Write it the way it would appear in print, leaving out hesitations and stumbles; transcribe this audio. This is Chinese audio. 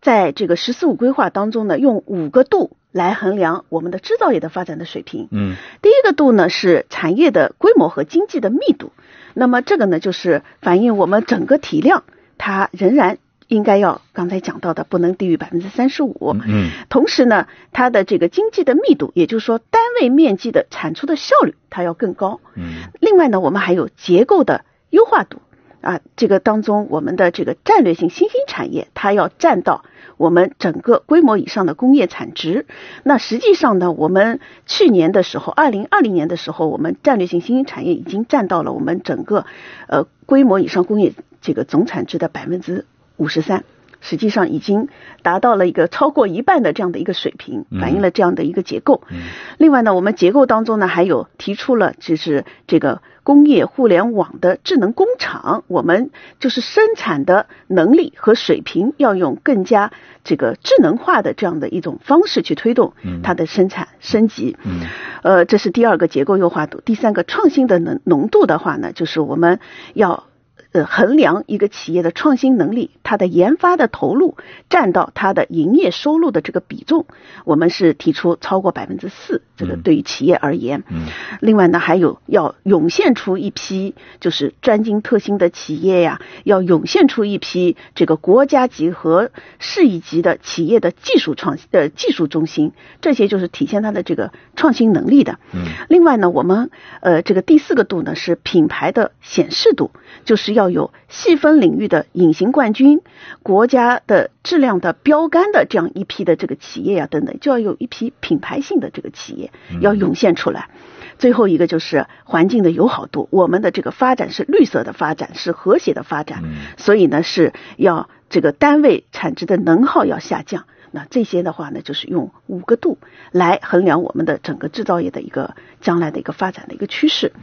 在这个“十四五”规划当中呢，用5个度来衡量我们的制造业的发展的水平。第一个度呢是产业的规模和经济的密度，那么这个呢就是反映我们整个体量它仍然应该要刚才讲到的不能低于 35%。同时呢它的这个经济的密度，也就是说单位面积的产出的效率它要更高。另外呢我们还有结构的优化度这个当中我们的这个战略性新兴产业它要占到我们整个规模以上的工业产值。那实际上呢我们去年的时候2020年的时候，我们战略性新兴产业已经占到了我们整个规模以上工业这个总产值的 53%，实际上已经达到了一个超过一半的这样的一个水平，反映了这样的一个结构。另外呢我们结构当中呢还有提出了就是这个工业互联网的智能工厂，我们就是生产的能力和水平要用更加这个智能化的这样的一种方式去推动它的生产升级。这是第2个结构优化度。第3个创新的浓度的话呢，就是我们要衡量一个企业的创新能力，它的研发的投入占到它的营业收入的这个比重，我们是提出超过 4%， 这个对于企业而言。另外呢还有要涌现出一批就是专精特新的企业呀，要涌现出一批这个国家级和市一级的企业的技术中心，这些就是体现它的这个创新能力的。另外呢我们这个第4个度呢是品牌的显示度，就是要有细分领域的隐形冠军，国家的质量的标杆的这样一批的这个企业等等，就要有一批品牌性的这个企业要涌现出来。最后一个就是环境的友好度，我们的这个发展是绿色的发展，是和谐的发展，所以呢是要这个单位产值的能耗要下降。那这些的话呢就是用5个度来衡量我们的整个制造业的一个将来的一个发展的一个趋势。